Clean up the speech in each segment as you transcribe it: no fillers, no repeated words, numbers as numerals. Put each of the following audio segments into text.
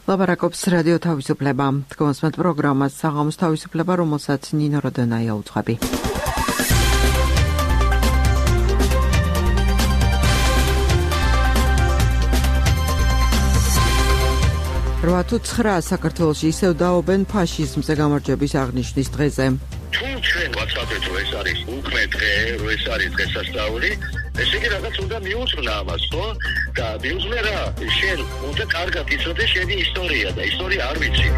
ლაპარაკობს რადიო თავისუფლება. თქვენს პროგრამას საღამოს თავისუფლება, რომელსაც ნინო როდონაია უძღვები. რვა თუ 9 საქართველოში ისევ დაობენ ფაშიზმზე გამარჯვების აღნიშვნის დღეზე. თუ ჩვენ ვაცადეთ, რომ ეს არის უკმე დღე, რომ ეს არის დღესასწაული, ესე იგი რაღაც უნდა მიუძღვნა ამას, ხო? და მიუძღვნა რა, შენ უნდა კარგად იცოდე შენი ისტორია და ისტორია არ ვიცი.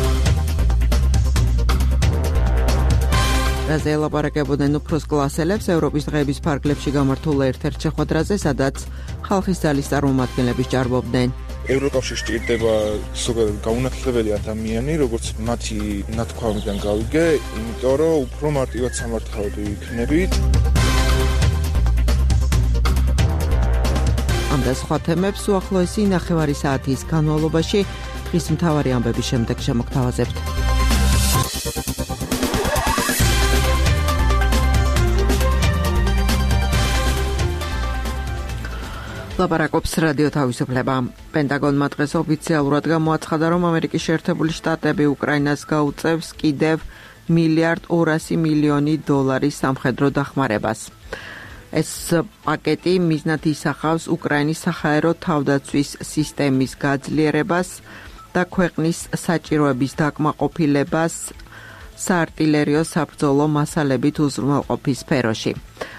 რაზე ელაპარაკებოდნენ უფროს კლასელებს ევროპის დღეების ფარგლებში გამართულ ერთ-ერთ შეხვედრაზე, სადაც ხალხის ძალის წარმომადგენლები ჭარბობდნენ. ევროკავშირში ჭირდება ზოგადად გაუნათლებელი ადამიანი, როგორც მათი ნათქვამიდან გავიგე, იმიტომ რომ უფრო მარტივად სამართავდი იქნებით. ამ და სხვა თემებს უახლოესი 9 საათის განმავლობაში დღის მთავარი ამბების შემდეგ შემოგთავაზებთ. ლაპარაკობს რადიო თავისუფლება. პენტაგონმა დღეს ოფიციალურად გამოაცხადა, რომ ამერიკის შეერთებული შტატები უკრაინას გაუწევს კიდევ $1.2 მილიარდი სამხედრო დახმარებას. ეს პაკეტი მიზნად ისახავს უკრაინის საჰაერო თავდაცვის სისტემის გაძლიერებას და ქვეყნის საჭიროების დაკმაყოფილებას საარტილერიო საბრძოლო მასალებით უზრუნველყოფის სფეროში.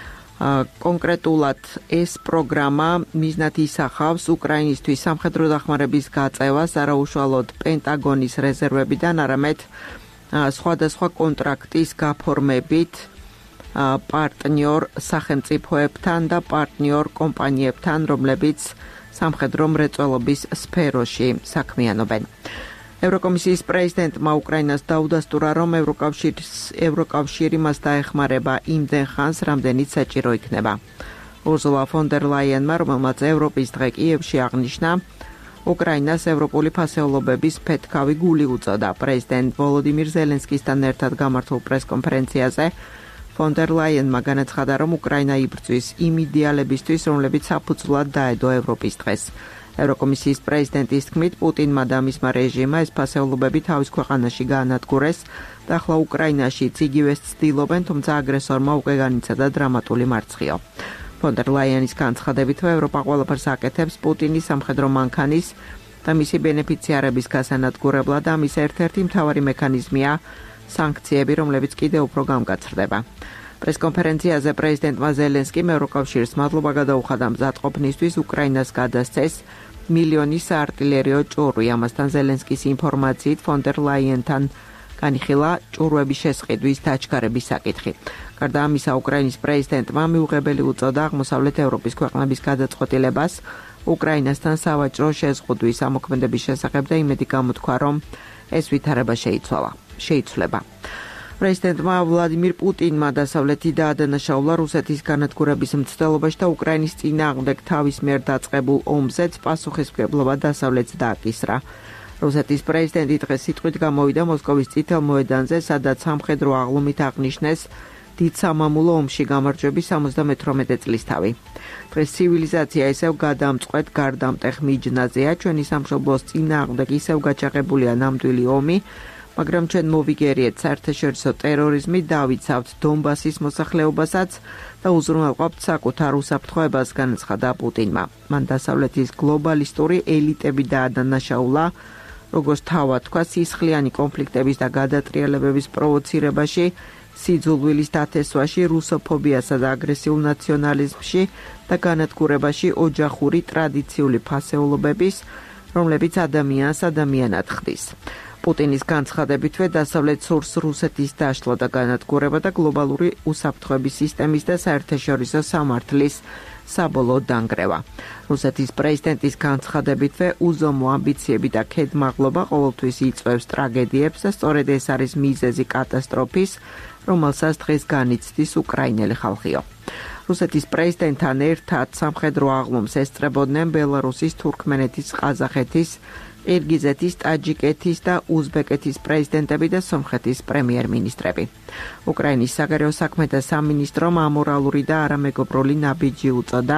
კონკრეტულად ეს პროგრამა მიზნად ისახავს უკრაინისთვის სამხედრო დახმარების გაწევას არაუშუალოდ პენტაგონის რეზერვებიდან, არამედ სხვადასხვა კონტრაქტის გაფორმებით პარტნიორ სახელმწიფოებთან და პარტნიორ კომპანიებთან, რომლებიც სამხედრო მრეწველობის სფეროში საქმიანობენ. ევროკომისიის პრეზიდენტმა უკრაინას დაუდასტურა, რომ ევროკავშირი მას დაეხმარება იმდენ ხანს, რამდენიც საჭირო იქნება. ურსულა ფონ დერ ლაიენმა, რომელმაც ევროპის დღე კიევში აღნიშნა, უკრაინას ევროპული ფასეულობების ფეთქავი გული უწოდა. პრეზიდენტ ვოლოდიმირ ზელენსკისთან ერთად გამართულ პრესკონფერენციაზე ფონ დერ ლაიენმა განაცხადა, რომ უკრაინა იბრძვის იმ იდეალებისთვის, რომლებიც საფუძვლად დაედო ევროპის დღეს. ევროკომისიის პრეზიდენტის თქმით, პუტინმა და მისმა რეჟიმმა ეს ფასეულობები თავის ქვეყანაში გაანადგურეს და ახლა უკრაინაშიც იგივეს ცდილობენ, თუმცა აგრესორმა უკვე განიცადა დრამატული მარცხიო. ფონ დერ ლაიენის განცხადებით, ევროპა ყველაფერს აკეთებს პუტინის სამხედრო მანქანის და მისი ბენეფიციარების გასანადგურებლად და მის ერთ-ერთი მთავარი მექანიზმია სანქციები, რომლებიც კიდევ უფრო გამკაცრდება. პრესკონფერენციაზე პრეზიდენტმა ზელენსკიმ ევროკავშირს მადლობა გადაუხადა მზადყოფნისთვის უკრაინას გადასცეს მილიონი საარტილერიო ჭურვი. ამასთან ზელენსკის ინფორმაციით ფონ დერ ლაიენთან განიხილა ჭურვების შესყიდვის დაჩქარების საკითხი. გარდა ამისა, უკრაინის პრეზიდენტმა მიუღებელი უწოდა აღმოსავლეთ ევროპის ქვეყნების გადაწყვეტილებას უკრაინასთან სავაჭრო შეზღუდვის ამოქმედების შესახებ და იმედი გამოთქვა, რომ ეს ვითარება შეიცვლება. პრეზიდენტმა ვლადიმირ პუტინმა დასავლეთი დაადანაშაულა რუსეთის განადგურების მცდელობაში და უკრაინის წინააღმდეგ თავის მიერ დაწყებულ ომზეც პასუხისმგებლობა დასავლეთს დააკისრა. რუსეთის პრეზიდენტი დღეს სიტყვით გამოვიდა მოსკოვის წითელ მოედანზე, სადაც სამხედრო აღლუმით აღნიშნეს დიდ სამამულო ომში გამარჯვების 78 წლისთავი. დღეს ცივილიზაცია ისევ გადამწყვეტ გარდამტეხ მიჯნაზეა, ჩვენი სამშობლოს წინააღმდეგ ისევ გაჩაღებულია ნამდვილი ომი, მაგრამ ჩვენ მოვიგერიეთ საერთაშორისო ტერორიზმი, დავიცავთ დონბასის მოსახლეობასაც და უზრუნველყოფთ საკუთარ უსაფრთხოებას, განაცხადა პუტინმა. მან დასავლეთის გლობალისტური ელიტები დაადანაშაულა, როგორც თავად თქვა, სისხლიანი კონფლიქტების და გადატრიალებების პროვოცირებაში, სიძულვილის დათესვაში, რუსოფობიასა და აგრესიულ ნაციონალიზმში და განადგურებაში ოჯახური ტრადიციული ფასეულობების, რომლებიც ადამიანს ადამიანად ხდის. პუტინის განცხადებითვე დასავლეთ სურს რუსეთის დაშლა და განადგურება და გლობალური უსაფრთხოების სისტემის და საერთაშორისო სამართლის საბოლოო დანგრევა. რუსეთის პრეზიდენტის განცხადებითვე უზომო ამბიციები და ქედმაღლობა ყოველთვის იწვევს ტრაგედიებს და სწორედ ეს არის მიზეზი კატასტროფის, რომელსაც დღეს განიცდის უკრაინელი ხალხიო. რუსეთის პრეზიდენტთან ერთად სამხედრო აღლუმს ესწრებოდნენ ბელარუსის, თურქმენეთის, ყაზახეთის, ყირგიზეთის, ტაჯიკეთის და უზბეკეთის პრეზიდენტები და სომხეთის პრემიერ-მინისტრები. უკრაინის საგარეო საქმეთა სამინისტრომ ამორალური და არამეგობრული ნაბიჯი უწოდა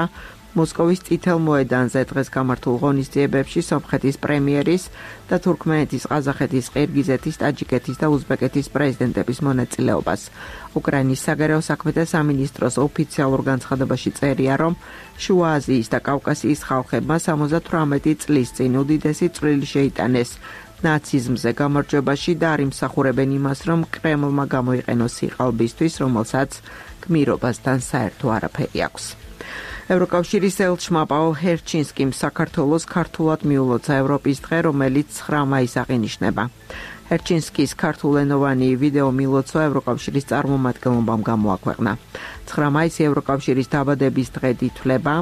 მოსკოვის წითელ მოედანზე დღეს გამართულ ღონისძიებებში სომხეთის პრემიერის და თურქმენეთის, ყაზახეთის, ყირგიზეთის, ტაჯიკეთის და უზბეკეთის პრეზიდენტების მონაწილეობას. უკრაინის საგარეო საქმეთა სამინისტროს ოფიციალურ განცხადებაში წერია, რომ შუა აზიის და კავკასიის ხალხებმა 78 წლის წინ უდიდესი წვლილი შეიტანეს ნაციზმზე გამარჯვებაში და არ იმსახურებენ იმას, რომ კრემლმა გამოიყენოს სიყალბისთვის, რომელსაც გმირობასთან საერთო არაფერი აქვს. ევროკავშირის ელჩმა პაულ ჰერჩინსკიმ საქართველოს ქართულად მიულოცა ევროპის დღე, რომელიც 9 მაისს აღინიშნება. ჰერჩინსკის ქართულენოვანი ვიდეო მილოცვა ევროკავშირის წარმომადგენლობამ გამოაქვეყნა. 9 მაისი ევროკავშირის დაბადების დღედ ითვლება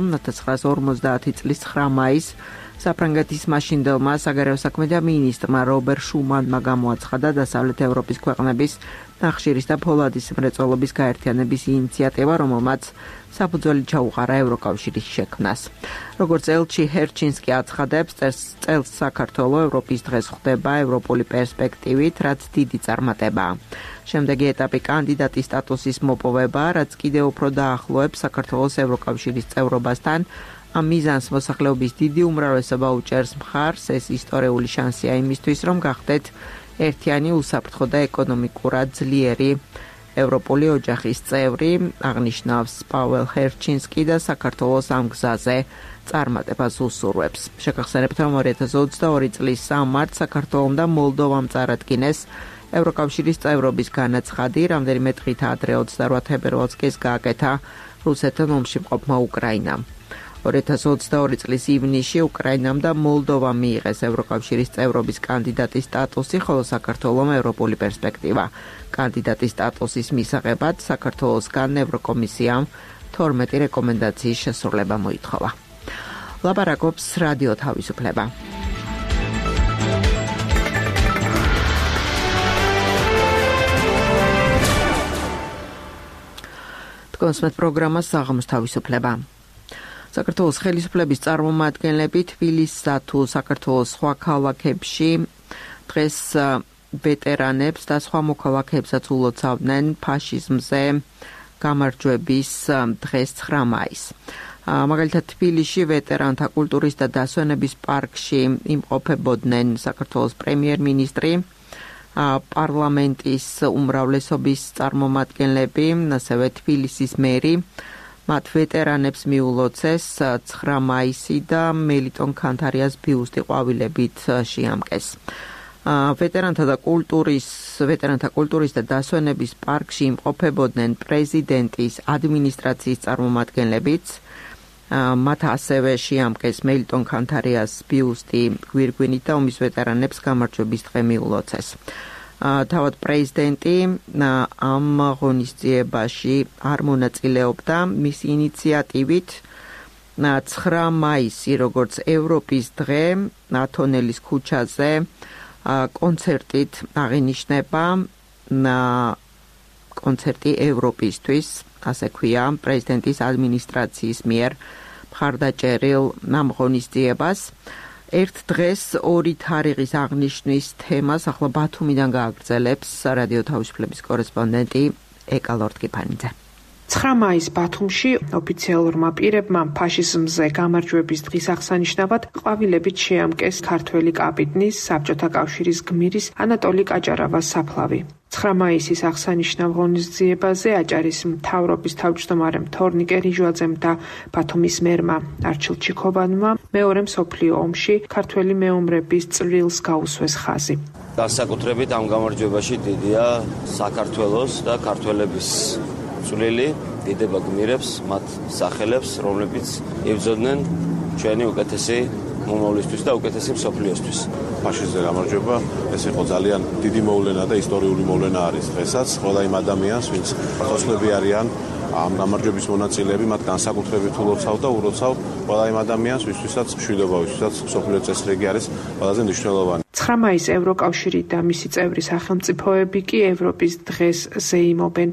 1950 წლის 9 მაისს საფრანგეთის მაშინდელმა საგარეო საქმეთა მინისტრმა რობერ შუმანმა გამოაცხადა დასავლეთ ევროპის ქვეყნების ნახშირის და ფოლადის მრეწველობის გაერთიანების ინიციატივა, რომელმაც საფუძველი ჩაუყარა ევროკავშირის შექმნას. როგორც ელჩი ჰერჩინსკი აცხადებს, წელს საქართველოს ევროპის დღეს ხვდება ევროპული პერსპექტივით, რაც დიდი წარმატებაა. შემდეგი ეტაპი კანდიდატის სტატუსის მოპოვება, რაც კიდევ უფრო დაახლოებს საქართველოს ევროკავშირის წევრობასთან. ამ მიზანს მოსახლეობის დიდი უმრავლესობა უჭერს მხარს, ეს ისტორიული შანსია იმისთვის, რომ გახდეთ ერთიანი, უსაფრთხო და ეკონომიკურად ძლიერი ევროპული ოჯახის წევრი, აღნიშნავს პაվել ჰერჩინსკი და საქართველოს ამ გზაზე წარმატებას უსურვებს. შეგახსენებთ, რომ 2022 წლის 3 მარტს საქართველომ და მოლდოვამ წარადგინეს ევროკავშირის წევრობის განაცხადი, რამდენიმე დღით ადრე 28 თებერვალს კი გააკეთა რუსეთთან ომში მყოფმა უკრაინამ. 2022 წლის ივნისში უკრაინამ და მოლდოვამ მიიღეს ევროკავშირის წევრობის კანდიდატის სტატუსი, ხოლო საქართველომ ევროპული პერსპექტივა. კანდიდატის სტატუსის მისაღებად საქართველოსგან ევროკომისიამ 12 რეკომენდაციის შესრულება მოითხოვა. ლაპარაკობს რადიო თავისუფლება. თქვენს პროგრამას საღამოს თავისუფლება. საქართველოს ხელისუფლების წარმომადგენლები თბილისსა თუ საქართველოს სხვა ქალაქებში დღეს ვეტერანებს და სხვა მოქალაქეებსაც ულოცავდნენ ფაშიზმზე გამარჯვების დღეს 9 მაისს. მაგალითად თბილისში ვეტერანთა კულტურის და დასვენების პარკში იმყოფებოდნენ საქართველოს პრემიერ-მინისტრი, პარლამენტის უმრავლესობის წარმომადგენლები, ასევე თბილისის მერი. მათ ვეტერანებს მიულოცეს 9 მაისი და მელიტონ ქანთარიას ბიუსტი ყვავილებით შეამკეს. ვეტერანთა კულტურის და დასვენების პარკში იმყოფებოდნენ პრეზიდენტის ადმინისტრაციის წარმომადგენლებიც. მათ ასევე შეამკეს მელიტონ ქანთარიას ბიუსტი გვირგვინით და ომის ვეტერანებს გამარჯვების დღე მიულოცეს. თავად პრეზიდენტი ამ ღონისძიებაში არ მონაწილეობდა. მის ინიციატივით 9 მაისი, როგორც ევროპის დღე, ათონელის ქუჩაზე კონცერტით აღინიშნება კონცერტი ევროპისთვის, ასე ქვია პრეზიდენტის ადმინისტრაციის მიერ მხარდაჭერილ ამ ღონისძიებას. ერთ დღეს ორი თარიღის აღნიშვნის თემას ახლა ბათუმიდან გააგრძელებს რადიო თავისუფლების კორესპონდენტი ეკა ლორდკიფანიძე. 9 მაისს ბათუმში ოფიციალურმა პირებმა ფაშიზმზე გამარჯვების დღის აღსანიშნავად ყვავილებით შეამკეს ქართველი კაპიტნის, საბჭოთა კავშირის გმირის ანატოლი კაჭარავას საფლავი. 9 მაისის აღსანიშნავ ღონისძიებაზე აჭარის მთავრობის თავმჯდომარემ თორნიკე რიჟვაძემ და ბათუმის მერმა არჩილ ჩიქოვანმა მეორე მსოფლიო ომში ქართველი მეომრების წვლილს გაუსვეს ხაზი. განსაკუთრებით ამ გამარჯვებაში დიდია საქართველოს და ქართველების წვლილი, დიდება გმირებს, მათ სახელებს, რომლებიც იბრძოდნენ ჩვენი უკეთესი მომავლისთვის და უკეთესი მსოფლიოსთვის. ფაშიზმზე გამარჯვება ეს იყო ძალიან დიდი მოვლენა და ისტორიული მოვლენა არის დღესაც. ყველა იმ ადამიანს, ვინც ხოსლები არიან ამ გამარჯვების მონაწილეები, მათ განსაკუთრებით ულოცავ და უროცავ ყველა იმ ადამიანს, ვისთვისაც მშვიდობა, ვისთვისაც მსოფლიო წესრიგი არის ყველაზე მნიშვნელოვანი. 9 მაისს ევროკავშირი და მისი წევრი სახელმწიფოები კი ევროპის დღეს ზეიმობენ.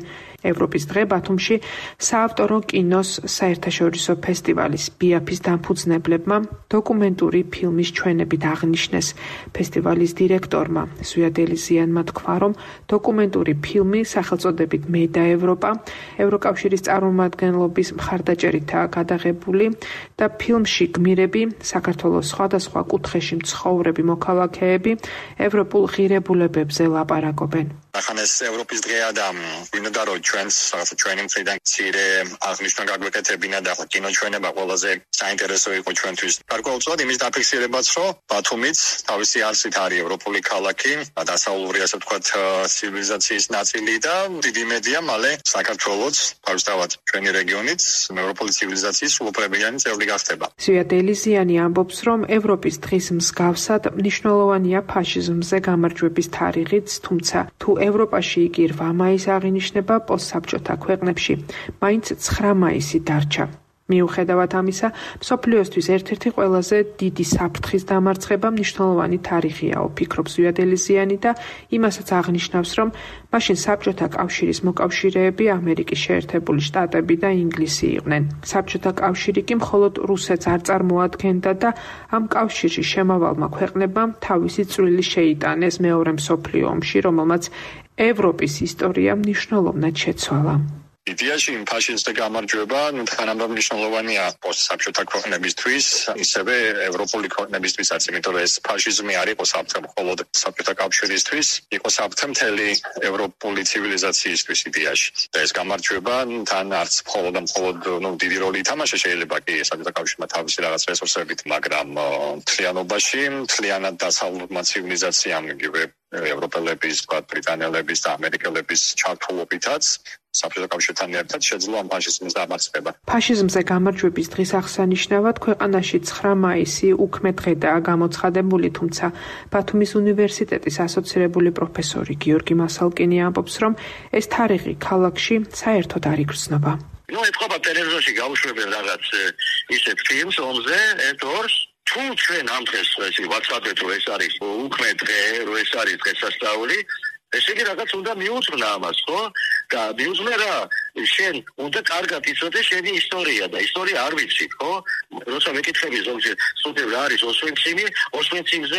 ევროპის დღე ბათუმში საავტორო კინოს საერთაშორისო ფესტივალის BIAF-ის დამფუძნებლებმა დოკუმენტური ფილმის ჩვენებით აღნიშნეს. ფესტივალის დირექტორმა ზვიად ელიზიანმა თქვა, რომ დოკუმენტური ფილმი სახელწოდებით მე და ევროპა ევროკავშირის წარმომადგენლობის მხარდაჭერითაა გადაღებული და ფილმში გმირები საქართველოს სხვადასხვა კუთხეში მცხოვრები მოქალაქეები ევროპულ ღირებულებებზე ლაპარაკობენ. ახლა ეს ევროპის დღეა და ვინდა რომ ჩვენს ჩვენი მხრიდან მცირე აღნიშვნა გაგვეკეთებინა და კინოჩვენება ყველაზე საინტერესო იყო ჩვენთვის. გარკვეულწილად იმის დაფიქსირებაც, რომ ბათუმიც თავისი არსით არის ევროპული ქალაქი, დასავლური ასე ვთქვათ ცივილიზაციის ნაწილი და დიდი იმედია მალე საქართველოც, თავისთავად ჩვენი რეგიონიც ევროპული ცივილიზაციის სრულუფლებიანი წევრი გახდება. ზვიად ელიზიანი ამბობს, რომ ევროპის დღის მსგავსად მნიშვნელოვანია ფაშიზმზე გამარჯვების თარიღიც, თუმცა თუ ევროპაში იგი 8 მაისს აღინიშნება პოსტსაბჭოთა ქვეყნებში, მაინც 9 მაისი დარჩა. მიუხედავად ამისა, მსოფლიოსთვის ერთ-ერთი ყველაზე დიდი საფრთხის დამარცხება მნიშვნელოვანი თარიღია, ფიქრობს ზვიად ელიზიანი და იმასაც აღნიშნავს, რომ მაშინ საბჭოთა კავშირის მოკავშირეები ამერიკის შეერთებული შტატები და ინგლისი იყვნენ. საბჭოთა კავშირი კი მხოლოდ რუსეთს არ წარმოადგენდა და ამ კავშირში შემავალმა ქვეყნებმა თავისი წვლილი შეიტანეს მეორე მსოფლიო ომში, რომელმაც ევროპის ისტორია მნიშვნელოვნად შეცვალა. იდეაში ფაშიზმზე გამარჯვება თანამედროვე მნიშვნელოვანია პოსტსაბჭოთა ქვეყნებისთვის, ისევე ევროპული ქვეყნებისთვისაც, იმიტომ რომ ეს ფაშიზმი არ იყო საფრთხე მხოლოდ საბჭოთა კავშირისთვის, იყო საფრთხე მთელი ევროპული ცივილიზაციისთვის იდეაში. და ეს გამარჯვება თან არც მხოლოდ დიდი როლი ითამაშა შეიძლება კი საბჭოთა კავშირმა თავისი რაღაც რესურსებით, მაგრამ მთლიანობაში, მთლიანად დასავლურმა ცივილიზაციამ იგივე ევროპელების, ბრიტანელების და ამერიკელების ჩართულობითაც საბჭოთა კავშირთან ერთად შეძლო ამ ფაშიზმის დამარცხება. ფაშიზმზე გამარჯვების დღის აღსანიშნავად ქვეყანაში 9 მაისი უქმე დღედაა გამოცხადებული, თუმცა ბათუმის უნივერსიტეტის ასოცირებული პროფესორი გიორგი მასალკინი ამბობს, რომ ეს თარიღი ქალაქში საერთოდ არ იგრძნობა. ეთქობა ტელევიზორში გაუშვებენ რაღაც ისეთ ფილმს ომზე, ერთ-ორს თუ ჩვენ ამ დღეს ვაცადეთ, რომ ეს არის უქმე დღე, რომ ეს არის დღესასწაული, ესე იგი რაღაც უნდა მიუძღვნა ამას, ხო? და მიუძღვნა რა, შენ უნდა კარგად იცოდე შენი ისტორია და ისტორია არ ვიცით, ხო? როცა მეკითხები ზოგჯერ, სულ რა არის ოსვენციმზე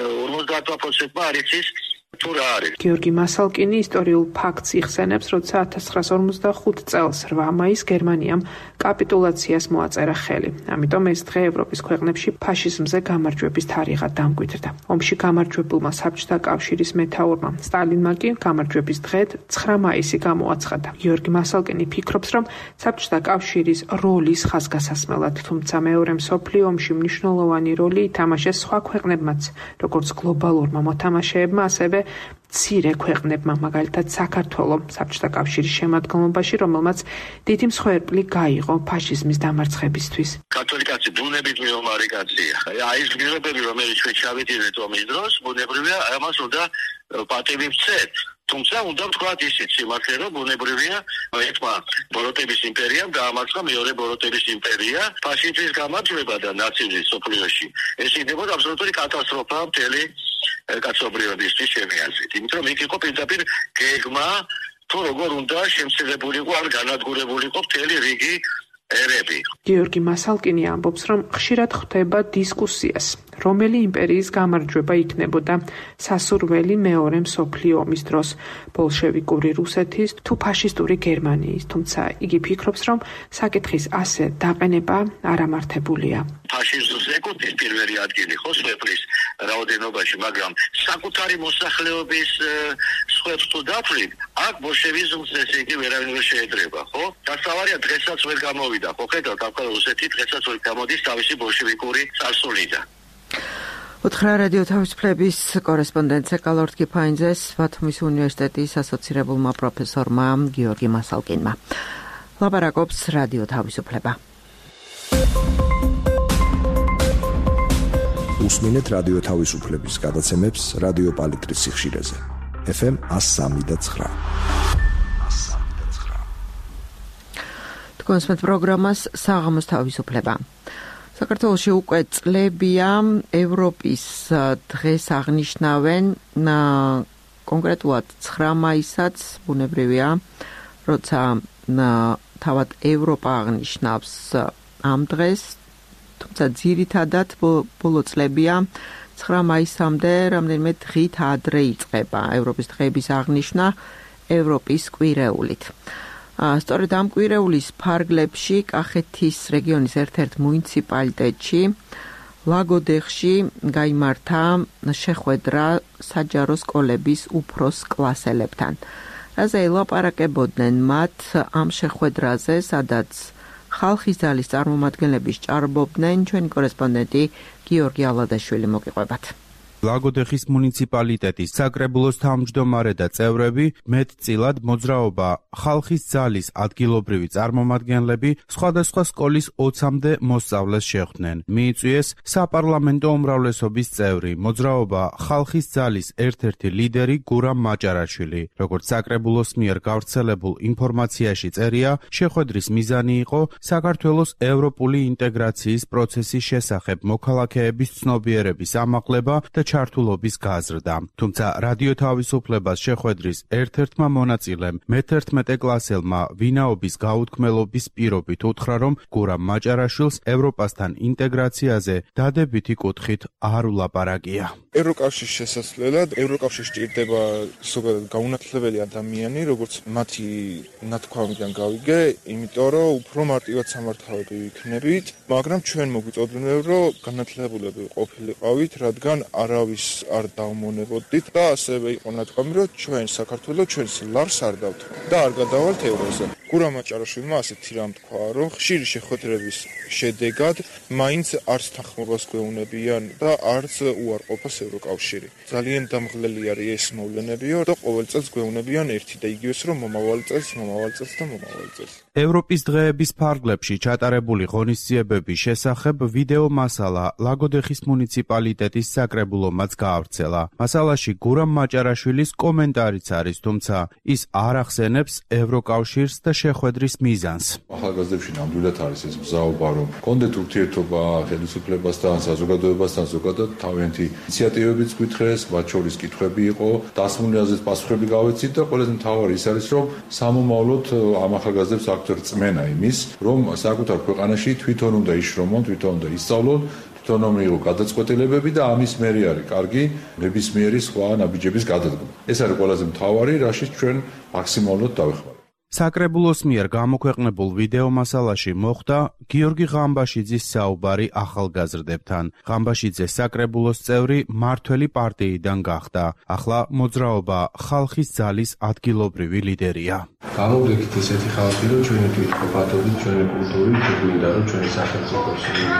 50% არ იცის თუ რა არის. გიორგი მასალკინი ისტორიულ ფაქტს იხსენებს, როცა 1945 წელს 8 მაისს გერმანიამ კაპიტულაციას მოაწერა ხელი. ამიტომ ეს დღე ევროპის ქვეყნებში ფაშიზმზე გამარჯვების თარიღად დამკვიდრდა. ომში გამარჯვებულმა საბჭოთა კავშირის მეთაურმა სტალინმა კი გამარჯვების დღედ 9 მაისი გამოაცხადა. გიორგი მასალკინი ფიქრობს, რომ საბჭოთა კავშირის როლის ხაზგასასმელად, თუმცა მეორე მსოფლიო ომში მნიშვნელოვანი როლი ითამაშეს სხვა ქვეყნებმაც, როგორც გლობალურმა მოთამაშეებმა, ასევე მცირე ქვეყნებმა, მაგალითად საქართველოს საბჭოთა კავშირის შემადგენლობაში, რომელმაც დიდი მსხვერპლი გაიღო ფაშიზმის დამარცხებისთვის. კათოლიკაცი ბუნებით მეომარი კაცია. აი ეს გმირობები, რომელიც ჩვენ ჩავიდიეთ ომის დროს, ბუნებრივია ამას უნდა პატივი ვცეთ. თუმცა უნდა ვთქვათ ისიც სიმართლე, რომ ბუნებრივია ერთმა ბოროტების იმპერიამ გაამარცხა მეორე ბოროტების იმპერია, ფაშიზმის გამარჯვება და ნაციზმის სოფლიოში. ეს იქნებოდა აბსოლუტური კატასტროფა მთელი კაცობრიობისთვის ჩემი აზრით. იმიტომ რომ იქ იყო პირდაპირ გეგმა, თუ როგორ უნდა შემცირებულიყო ან განადგურებულიყო მთელი რიგი ერები. გიორგი მასალკინი ამბობს, რომ ხშირად ხვდება დისკუსიას, რომელი იმპერიის გამარჯვება იქნებოდა სასურველი მეორე მსოფლიო ომის დროს, ბოლშევიკური რუსეთის თუ ფაშისტური გერმანიის, თუმცა იგი ფიქრობს, რომ საკითხის ასე დაყენება არამართებულია. ფაშიზმს ეკუთვნის პირველი ადგილი ხო სვეფლის რაოდენობაში, მაგრამ საკუთარი მოსახლეობის სხვებს თუ დათვლით, აქ ბოლშევიზმს ესე იგი ვერავინ ვერ შეედრება, ხო? დასავარია დღესაც ვერ გამოვიდა, ხო ხედავთ, ახლა რუსეთი დღესაც ვერ გამოდის თავისი ბოლშევიკური წარსულიდან. უთხრა რადიო თავისუფლების კორესპონდენტზე კალორდ კიფაინძეს ბათუმის უნივერსიტეტის ასოცირებულმა პროფესორმა გიორგი მასალკინმა. ლაპარაკობს რადიო თავისუფლება. უსმინეთ რადიო თავისუფლების გადაცემებს რადიო პალიტრის სიხშირეზე. FM 103.9. თქვენს პროგრამას საღამოს თავისუფლება. საქართველოში უკვე წლებია ევროპის დღეს აღნიშნავენ კონკრეტულად 9 მაისაც ბუნებრივია როცა თავად ევროპა აღნიშნავს ამ დღეს, თუმცა ძირითადად ბოლო წლებია 9 მაისამდე რამდენიმე დღით ადრე იწყება ევროპის დღეების აღნიშვნა ევროპის კვირეულით. სწორედ ამ კვირეულის ფარგლებში კახეთის რეგიონის ერთ-ერთ მუნიციპალიტეტში ლაგოდეხში გაიმართა შეხვედრა საჯარო სკოლების უფროს კლასელებთან. რაზე ელაპარაკებოდნენ მათ ამ შეხვედრაზე, სადაც ხალხის ძალის წარმომადგენლები ჭარბობდნენ, ჩვენი კორესპონდენტი გიორგი ალადაშვილი მოგიყვებათ. ლაგოდეხის მუნიციპალიტეტის საკრებულოს თავმჯდომარე და წევრები მეტწილად მოძრაობა ხალხის ძალის ადგილობრივი წარმომადგენლები სხვადასხვა სკოლის 20-მდე მოსწავლეს შეხვდნენ. მიიწვიეს საპარლამენტო უმრავლესობის წევრი, მოძრაობა ხალხის ძალის ერთ-ერთი ლიდერი გურამ მაჭარაშვილი. როგორც საკრებულოს მიერ გავრცელებულ ინფორმაციაში წერია, შეხვედრის მიზანი იყო საქართველოს ევროპული ინტეგრაციის პროცესის შესახებ მოქალაქეების ცნობიერების ამაღლება და ჩართულობის გაზრდა. თუმცა რადიო თავისუფლებას შეხვედრის ერთ-ერთმა მონაწილემ მე-11 კლასელმა ვინაობის გაუთქმელობის პირობით უთხრა, რომ გურამ მაჭარაშვილს ევროპასთან ინტეგრაციაზე დადებითი კუთხით არ ულაპარაკია. ევროკავშირის შესასვლელად ევროკავშირში ჭირდება ზოგადად გაუნათლებელი ადამიანი, როგორც მათი ნათქვამიდან გავიგე, იმიტომ რომ უფრო მარტივად სამართავები ვიქნებით, მაგრამ ჩვენ მოგვიწოდნენ, რომ განათლებულები ყოფილიყავით, რადგან არავის არ დავმონებოდით და ასევე იყო ნათქვამი, რომ ჩვენ საქართველოს ჩვენს ლარს არ დავთვალ და არ გადავალთ ევროზე. გურამ მაჭარაშვილმა ასეთი რამ თქვა, რომ ხშირი შეხვედრების შედეგად მაინც არც თანხმობას გვეუბნებიან და არც უარყოფას ევროკავშირი. ძალიან დამღლელი არის ეს მოვლენებიო და ყოველ წელს გვეუბნებიან ერთი და იგივეს, რომ მომავალი წელს და მომავალი წელს. ევროპის დღეების ფარგლებში ჩატარებული ღონისძიებების შესახებ ვიდეო მასალა ლაგოდეხის მუნიციპალიტეტის საკრებულომაც გაავრცელა. მასალაში გურამ მაჭარაშვილის კომენტარიც არის, თუმცა ის არ ახსენებს ევროკავშირს და შეხვედრის მიზანს. ახალგაზრდებში ნამდვილად არის ეს მზაობა, რომ კონდეთ ურთიერთობა ხელისუფლებასთან, საზოგადოებასთან, ზოგადად თავიანთი ინიციატივებიც გვითხრეს, მათ შორის კითხვები იყო, დასმული აზრის პასუხები გავეცით და ყველაზე მთავარი ის არის, რომ სამომავლოდ ამ ახალგაზრდებს აქვთ რწმენა იმის, რომ საკუთარ ქვეყანაში თვითონ უნდა იშრომონ, თვითონ უნდა ისწავლონ, თვითონ უნდა მიიღო გადაწყვეტილებები და ამის მერე არის კარგი ნებისმიერი სხვა ნაბიჯების გადადგმა. ეს არის ყველაზე მთავარი, რაშიც ჩვენ მაქსიმალურად დავეხმარებთ. საკრებულოს მიერ გამოქვეყნებულ ვიდეო მასალაში მოხვდა გიორგი ღამბაშიძის საუბარი ახალგაზრდებთან. ღამბაშიძე საკრებულოს წევრი მართველი პარტიიდან გახდა. ახლა მოძრაობა ხალხის ძალის ადგილობრივი ლიდერია. გამოვდექით ესეთი ხალხი, რომ ჩვენი თვითყოფადობით, ჩვენი კულტურით გვინდა, რომ ჩვენი სახელმწიფოს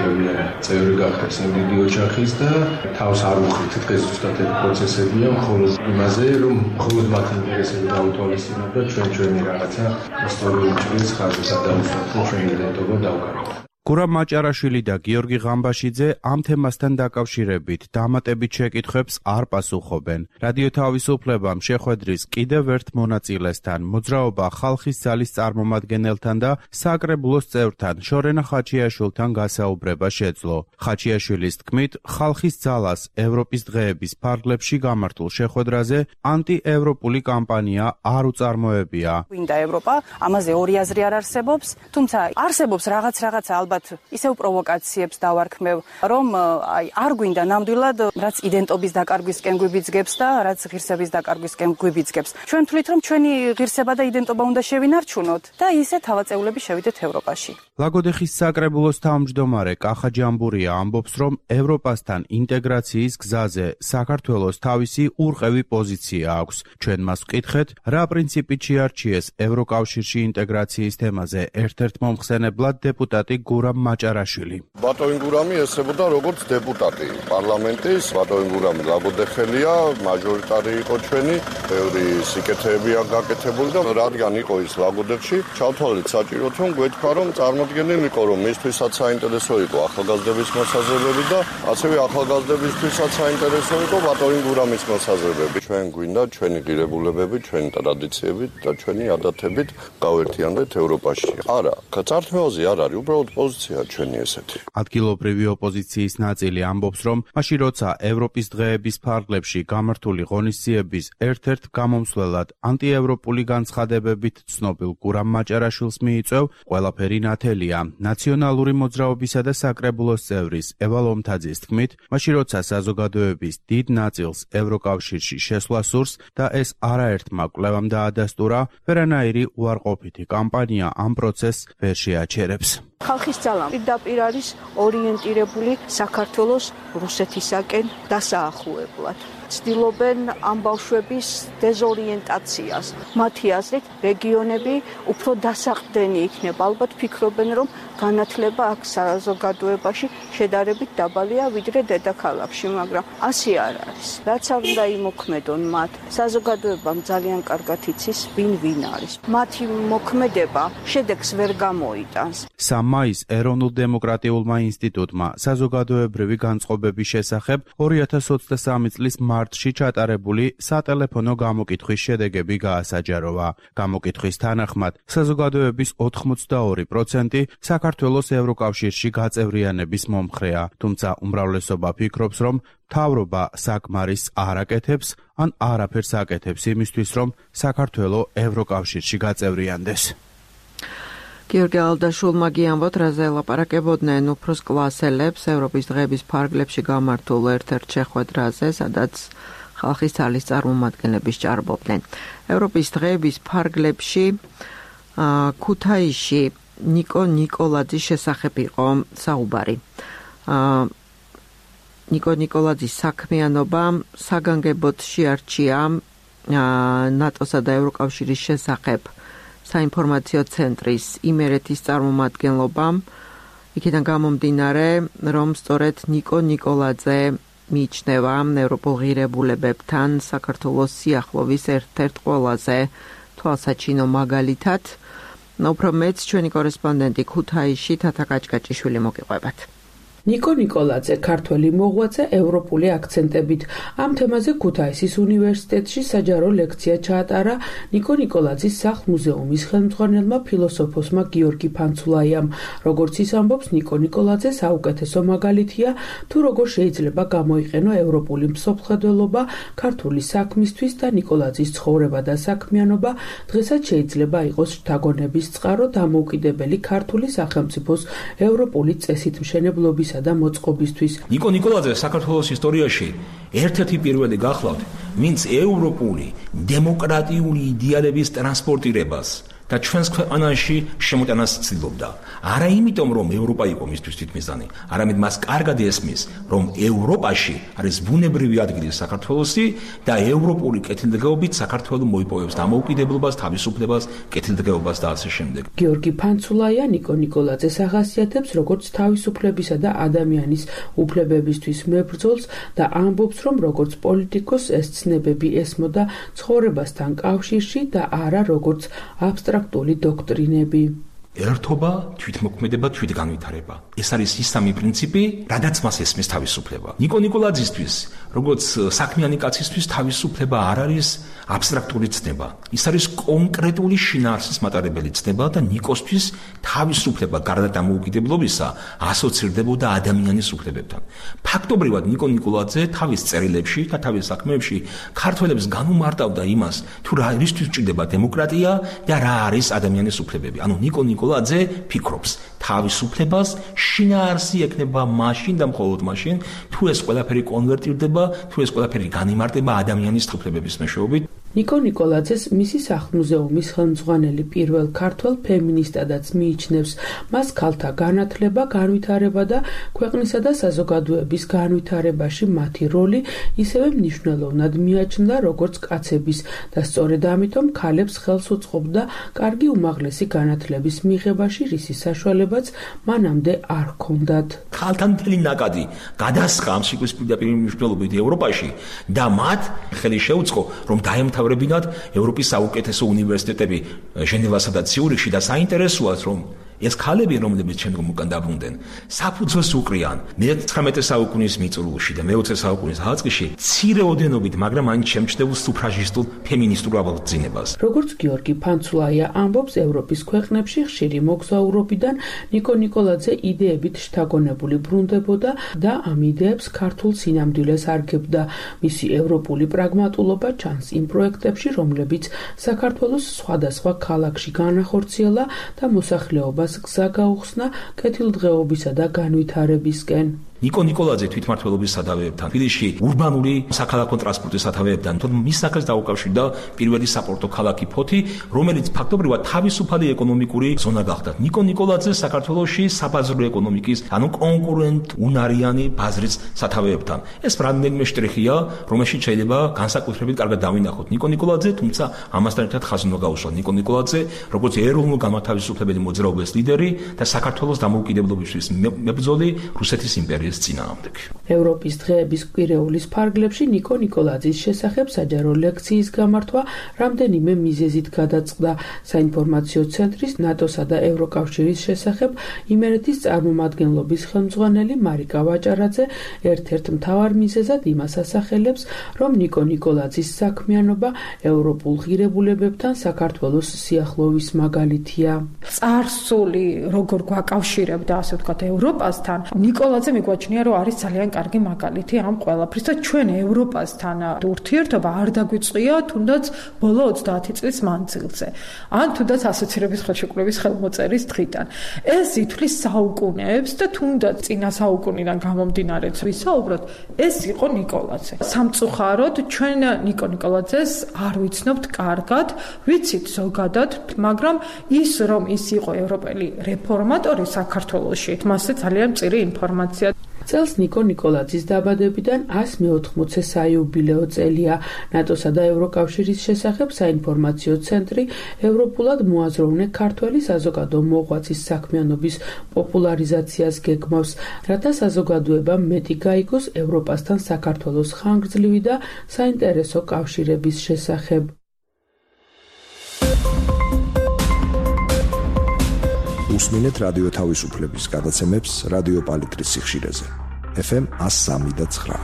წევრი გახდეს ნებიდი ოჯახის და თავს არ უხდით დღეს ზუსტად ეს პროცესებია, მხოლოდ იმაზე, რომ მხოლოდ მათ ინტერესები დაუთვალისწინოთ და ჩვენი რაღაცა ისტორიული ჭრის ხაზს გადავუსვათ, რომ ჩვენი იდენტობა დავკარგოთ. გურამ მაჭარაშვილი და გიორგი ღამბაშიძე ამ თემასთან დაკავშირებით დამატებით შეკითხვებს არ პასუხობენ. რადიო თავისუფლებამ შეხვედრის კიდევ ერთ მონაწილესთან, მოძრაობა ხალხის ძალის წარმომადგენელთან და საკრებულოს წევრთან შორენა ხაჩიაშვილთან გასაუბრება შეძლო. ხაჩიაშვილის თქმით, ხალხის ძალას ევროპის დღეების ფარგლებში გამართულ შეხვედრაზე ანტიევროპული კამპანია არ უწარმოებია. გვინდა ევროპა, ამაზე ორი აზრი არ არსებობს, თუმცა არსებობს რაღაცა ალბათ ისევ პროვოკაციებს დავარქმევ, რომ არ გვინდა ნამდვილად რაც იდენტობის დაკარგვისკენ გვიბიძგებს და რაც ღირსების დაკარგვისკენ გვიბიძგებს. ჩვენ თვლით, რომ ჩვენი ღირსება და იდენტობა უნდა შევინარჩუნოთ და ისე თავაწეულები შევიდეთ ევროპაში. ლაგოდეხის საკრებულოს თავმჯდომარე კახა ჯამბურია ამბობს, რომ ევროპასთან ინტეგრაციის გზაზე საქართველოს თავისი ურყევი პოზიცია აქვს. ჩვენ მას ვკითხეთ, რა პრინციპით შეარჩიეს ევროკავშირში ინტეგრაციის თემაზე ერთ-ერთ მომხსენებლად დეპუტატი გურამ მაჭარაშვილი. ბატონი გურამი ესწრებოდა როგორც დეპუტატი პარლამენტის, ბატონი გურამი ლაგოდეხელია, მაჟორიტარი იყო ჩვენი, ბევრი სიკეთეები არ გაკეთებული და რადგან იყო ის ლაგოდეხში, ჩავთვალეთ საჭიროდ, რომ გვეთქვა, რომ წარმოდგენილი იყო, რომ მისთვისაც საინტერესო იყო ახალგაზრდების მოსაზრებები და ასევე ახალგაზრდებისთვისაც საინტერესო იყო ბატონი გურამის მოსაზრებები. ჩვენ გვინდა ჩვენი ღირებულებები, ჩვენი ტრადიციებით და ჩვენი ადათებით გავერთიანდეთ ევროპაში. არა, წართმევაზე არ არის, უბრალოდ პოზიციაა ჩვენი ესეთი. ადგილობრივი ოპოზიციის ნაწილი ამბობს, რომ მაშინ როცა ევროპის დღეების ფარგლებში გამართული ღონისძიების ერთ-ერთ გამომსვლელად ანტიევროპული განცხადებებით ცნობილ გურამ მაჭარაშვილს მიიწვევ, ყველაფერი ნათელია. ნაციონალური მოძრაობისა და საკრებულოს წევრის ევა ლომთაძის თქმით, მაშინ როცა საზოგადოების დიდ ნაწილს ევროკავშირში შესვლა სურს და ეს არაერთმა კვლევამ დაადასტურა, ვერანაირი უარყოფითი კამპანია ამ პროცესს ვერ შეაჩერებს. ხალხის ძალა პირდაპირ არის ორიენტირებული საქართველოს რუსეთისაკენ დასაახლოებლად. ცდილობენ ამ ბავშვების დეზორიენტაციას. მათი აზრით, რეგიონები უფრო დასაყრდენი იქნება. ალბათ ფიქრობენ, რომ განათლება აქ საზოგადოებაში შედარებით დაბალია ვიდრე დედაქალაქში, მაგრამ ასე არ არის. რაც არ უნდა იმოქმედონ მათ, საზოგადოებამ ძალიან კარგად იცის, ვინ არის. მათი მოქმედება შედეგს ვერ გამოიტანს. მაის ეროვნულ-დემოკრატიულმა ინსტიტუტმა საზოგადოებრივი განწყობების შესახებ 2023 წლის მარტში ჩატარებული სატელეფონო გამოკითხვის შედეგები გაასაჯაროვა. გამოკითხვის თანახმად, საზოგადოების 82% საქართველოს ევროკავშირში გაწევრიანების მომხრეა, თუმცა უმრავლესობა ფიქრობს, რომ მთავრობა საკმარისს არ აკეთებს, ან არაფერს აკეთებს იმისთვის, რომ საქართველო ევროკავშირში გაწევრიანდეს. გიორგი ალდაშულმა გიამბოთ, რაზე ელაპარაკებოდნენ უფროს კლასელებს ევროპის დღეების ფარგლებში გამართულ ერთ-ერთ შეხვედრაზე, სადაც ხალხის ძალის წარმომადგენლები სჭარბობდნენ. ევროპის დღეების ფარგლებში ქუთაისში ნიკო ნიკოლაძის შესახებ იყო საუბარი. ნიკო ნიკოლაძის საქმიანობა საგანგებოდ შეარჩია ნატოსა და ევროკავშირის შესახებ საინფორმაციო ცენტრის იმერეთის წარმომადგენლობამ, იქიდან გამომდინარე, რომ სწორედ ნიკო ნიკოლაძე მიიჩნევა ევროპულ ღირებულებებთან საქართველოს სიახლოვის ერთ-ერთ ყველაზე თვალსაჩინო მაგალითად. უფრო მეც ჩვენი კორესპონდენტი ქუთაისში თათა კაჭკაჭიშვილი მოგიყვებათ. ნიკო ნიკოლაძე ქართველი მოღვაწე ევროპული აქცენტებით. ამ თემაზე ქუთაისის უნივერსიტეტში საჯარო ლექცია ჩაატარა ნიკო ნიკოლაძის სახლ-მუზეუმის ხელმძღვანელმა ფილოსოფოსმა გიორგი ფანცულაიამ. როგორც ის ამბობს, ნიკო ნიკოლაძე საუკეთესო მაგალითია თუ როგორ შეიძლება გამოიყენო ევროპული მსოფლმხედველობა ქართული საქმისთვის და ნიკოლაძის ცხოვრება და საქმიანობა დღესაც შეიძლება იყოს შთაგონების წყარო დამოუკიდებელი ქართული სახელმწიფოს ევროპული წესით მშენებლობის და მოწყობისთვის. ნიკო ნიკოლაძე საქართველოს ისტორიაში ერთ-ერთი პირველი გახლავთ, ვინც ევროპული დემოკრატიული იდეალების ტრანსპორტირებას და ჩვენს ქვეყანაში შემოტანას ცდილობდა. არა იმიტომ, რომ ევროპა იყო მისთვის თვითმიზანი, არამედ მას კარგად ესმის, რომ ევროპაში არის ბუნებრივი ადგილი საქართველოსი და ევროპული კეთილდღეობით საქართველო მოიპოვებს დამოუკიდებლობას, თავისუფლებას, კეთილდღეობას და ასე შემდეგ. გიორგი ფანცულაია ნიკო ნიკოლაძეს ახასიათებს როგორც თავისუფლებისა და ადამიანის უფლებებისთვის მებრძოლს და ამბობს, რომ როგორც პოლიტიკოს ეს ცნებები ესმოდა ცხოვრებასთან კავშირში და არა როგორც აბსტრაქტული დოქტრინები. ერთობა, თვითმოქმედება, თვითგანვითარება. ეს არის ის სამი პრინციპი, რადაც მას ესმის თავისუფლება. ნიკო ნიკოლაძისთვის, როგორც საქმიანი კაცისთვის თავისუფლება არ არის აბსტრაქტული ცნება. ის არის კონკრეტული შინაარსის მატარებელი ცნება და ნიკოსთვის თავისუფლება გარდა დამოუკიდებლობისა ასოცირდებოდა ადამიანის უფლებებთან. ფაქტობრივად ნიკო ნიკოლაძე თავის წერილებში და თავის საქმეებში ქართველებს განუმარტავდა იმას, თუ რა რისთვის ჭირდება დემოკრატია და რა არის ადამიანის უფლებები. ანუ ნიკო ნიკოლაძე ფიქრობს, თავისუფლებას შინაარსი ექნება მაშინ და მხოლოდ მაშინ, თუ ეს ყველაფერი კონვერტირდება, თუ ეს ყველაფერი განიმარტება ადამიანის უფლებების მეშვეობით. ნიკო ნიკოლაძეს მისი სახლ-მუზეუმის ხელმძღვანელი პირველ ქართველ ფემინისტადაც მიიჩნევს. მას ქალთა განათლება, განვითარება და ქვეყნისა და საზოგადოების განვითარებაში მათი როლი ისევე მნიშვნელოვნად მიაჩნდა, როგორც კაცების და სწორედ ამიტომ ქალებს ხელს უწყობდა კარგი უმაღლესი განათლების მიღებაში, რისი საშუალებაც მანამდე არ ჰქონდათ. ხალხთან მთელი ნაკადი გადასხა ამ სიკვდილის პირდაპირ მნიშვნელობით ევროპაში და მათ ხელი შეუწყო რომ დაემთავრებინათ ევროპის საუკეთესო უნივერსიტეტები ჟენევასა და ციურიხში და საინტერესოა რომ ეს ქალები რომლებიც შემდგომ უკან დაბრუნდნენ საფუძველს უკრიან მე-19 საუკუნის მიწურულში და მე-20 საუკუნის დაწყისში მცირეოდენობით მაგრამ მაინც შემჩნევულ სუფრაჟისტულ ფემინისტურ აღორძინებას. როგორც გიორგი ფანცულაია ამბობს, ევროპის ქვეყნებში ხშირი მოგზაურობიდან ნიკო ნიკოლაძე იდეებით შთაგონებული ბრუნდებოდა და ამ იდეებს ქართულ სინამდვილეს არგებდა. მისი ევროპული პრაგმატულობა ჩანს იმ პროექტებში, რომლებიც საქართველოს სხვადასხვა ქალაქში განახორციელა და მოსახლეობას გზა გაუხსნა კეთილდღეობისა და განვითარებისკენ. ნიკო ნიკოლაძე თვითმმართველობის სათავეებთან თბილისში ურბანული საქალაქო ტრანსპორტის სათავეებთან მის სახელს დაუკავშირდა პირველი საპორტო ქალაქი ფოთი, რომელიც ფაქტობრივად თავისუფალი ეკონომიკური ზონა გახდა. ნიკო ნიკოლაძე საქართველოში საბაზრო ეკონომიკის, ანუ კონკურენტუნარიანი ბაზრის სათავეებთან. ეს რამდენიმე შტრიხია, რომელშიც შეიძლება განსაკუთრებით კარგად დავინახოთ. ნიკო ნიკოლაძე, თუმცა ამასთან ერთად ხაზი უნდა გაუსვა. ნიკო ნიკოლაძე, როგორც ეროვნულ-განმათავისუფლებელი მოძრაობის ლიდერი და საქართველოს დამოუკიდებლობისთვის მებრძოლი რუსეთის იმპერიის წინააღმდეგ. ევროპის დღეების კვირეულის ფარგლებში ნიკო ნიკოლაძის შესახებ საჯარო ლექციის გამართვა რამდენიმე მიზეზით გადაწყდა. საინფორმაციო ცენტრის ნატოსა და ევროკავშირის შესახებ იმერეთის წარმომადგენლობის ხელმძღვანელი მარიკა ვაჭარაძე ერთ-ერთ მთავარ მიზეზად იმას ასახელებს, რომ ნიკო ნიკოლაძის საქმიანობა ევროპულ ღირებულებებთან საქართველოს სიახლოვის მაგალითია. წარსული როგორ გვაკავშირებდა ასე ვთქვათ ევროპასთან, ნიკოლაძე მიგვაჩნია რომ არის ძალიან კარგი მაგალითი ამ ყველაფრის და ჩვენ ევროპასთან ურთიერთობა არ დაგვიწყია თუნდაც ბოლო 30 წლის მანძილზე. ან თუნდაც ასოცირების ხელშეკრულების ხელმოწერის დღიდან. ეს ითვლის საუკუნეებს და თუნდაც წინა საუკუნიდან გამომდინარეც ვისაუბროთ, ეს იყო ნიკოლაძე. სამწუხაროდ ჩვენ ნიკო ნიკოლაძეს არ ვიცნობთ კარგად, ვიცით ზოგადად, მაგრამ ის რომ ის იყო ევროპელი რეფორმატორი საქართველოში, მასზე ძალიან მწირი ინფორმაცია. წელს ნიკო ნიკოლაძის დაბადებიდან 180 საიუბილეო წელია. ნატოსა და ევროკავშირის შესახებ საინფორმაციო ცენტრი ევროპულად მოაზროვნე ქართველი საზოგადო მოღვაწის საქმიანობის პოპულარიზაციას გეგმავს, რათა საზოგადოება მეტი გაიგოს ევროპასთან საქართველოს ხანგრძლივი და საინტერესო კავშირების შესახებ. უსმინეთ რადიო თავისუფლების გადაცემებს რადიო პალიტრის სიხშირეზე. FM 103.9.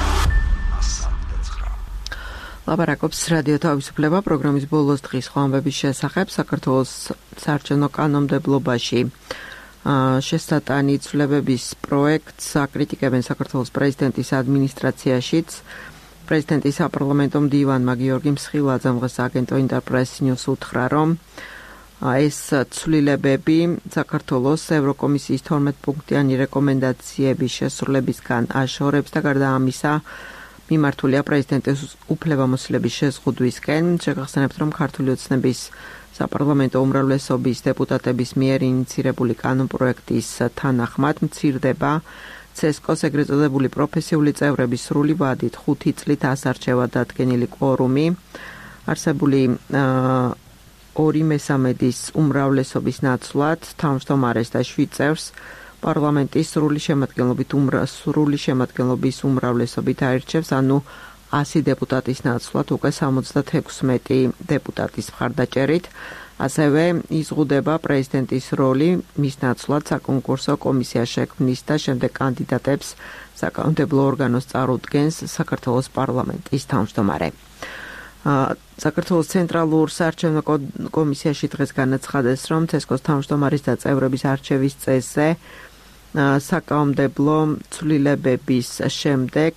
ლაპარაკობს რადიო თავისუფლება პროგრამის ბოლოს დღის ხვამბების შესახებ საქართველოს საარჩევნო კანონმდებლობაში შესატანი ცვლილებების პროექტს აკრიტიკებენ საქართველოს პრეზიდენტის ადმინისტრაციაშიც. პრეზიდენტის საპარლამენტო მდივანმა გიორგი მსხილაძემ დღეს აგენტო ინტერპრეს ნიუს უთხრა, რომ ეს ცვლილებები საქართველოს ევროკომისიის 12 პუნქტიანი რეკომენდაციების შესრულებისგან აშორებს და გარდა ამისა მიმართულია პრეზიდენტის უფლებამოსილების შეზღუდვისკენ. შეგახსენებთ, რომ ქართული ოცნების საპარლამენტო უმრავლესობის დეპუტატების მიერ ინიცირებული კანონპროექტის თანახმად მცირდება ცესკოს ეგრეთ წოდებული პროფესიული წევრების სრული ვადით 5 წლით ასარჩევად დადგენილი კვორუმი. არსებული 2/3 უმრავლესობის ნაცვლად თავმჯდომარეს და 7 წევრს პარლამენტის სრული შემადგენლობის უმრავლესობით აირჩევს, ანუ 100 დეპუტატის ნაცვლად უკვე 76 დეპუტატის მხარდაჭერით. ასევე იზღუდება პრეზიდენტის როლი მის ნაცვლად საკონკურსო კომისია შექმნის და შემდეგ კანდიდატებს საკანონმდებლო ორგანოს წარუდგენს საქართველოს პარლამენტის თავმჯდომარე. საქართველოს ცენტრალურ საარჩევნო კომისიაში დღეს განაცხადეს, რომ ცესკოს თავმჯდომარის და წევრების არჩევის წესზე საკანონმდებლო ცვლილებების შემდეგ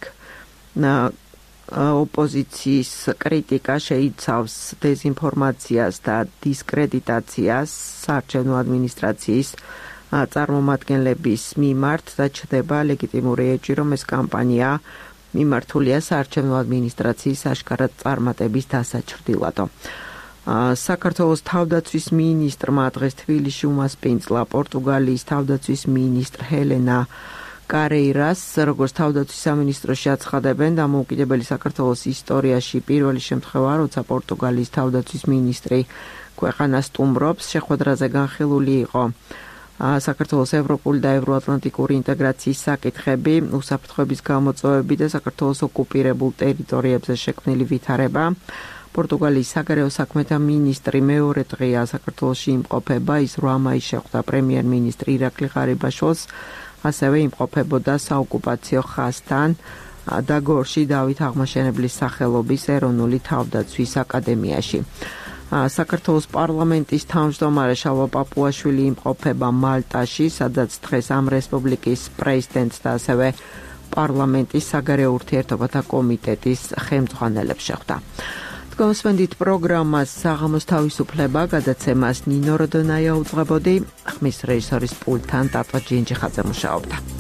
ოპოზიციის კრიტიკა შეიცავს დეზინფორმაციას და დისკრედიტაციას საარჩევნო ადმინისტრაციის წარმომადგენლების მიმართ და ჩდება ლეგიტიმური ეჭვი, რომ ეს კამპანია მიმართულია საარჩევნო ადმინისტრაციის აშკარად წარმატების დასაჩრდილადო. საქართველოს თავდაცვის მინისტრმა დღეს თბილისში უმასპინძლა პორტუგალიის თავდაცვის მინისტრ ჰელენა კარეირას, როგორც თავდაცვის სამინისტროში აცხადებენ, დამოუკიდებელი საქართველოს ისტორიაში პირველი შემთხვევა, როცა პორტუგალიის თავდაცვის მინისტრი ქვეყანას სტუმრობს. შეხვედრაზე განხილული იყო საქართველოს ევროპული და ევროატლანტიკური ინტეგრაციის საკითხები, უსაფრთხოების გამოწვევები და საქართველოს ოკუპირებულ ტერიტორიებზე შექმნილი ვითარება. პორტუგალიის საგარეო საქმეთა მინისტრი მეორე დღეა საქართველოში იმყოფება, ის 8 მაისს შეხვდა პრემიერ-მინისტრი ირაკლი ღარიბაშვილს, ასევე იმყოფებოდა საოკუპაციო ხაზთან და გორში დავით აღმაშენებლის სახელობის ეროვნული თავდაცვის აკადემიაში. საქართველოს პარლამენტის თავმჯდომარე შალვა პაპუაშვილი იმყოფება მალტაში, სადაც დღეს ამ რესპუბლიკის პრეზიდენტს და ასევე პარლამენტის საგარეო ურთიერთობათა კომიტეტის ხელმძღვანელებს შეხვდა. Თქვენსმენდით პროგრამას საღამოს თავისუფლება გადაცემას ნინო როდონაია უძღვებოდი, ხმის რეჟისორის პულტთან ტატო ჯინჯიხაძე მუშაობდა.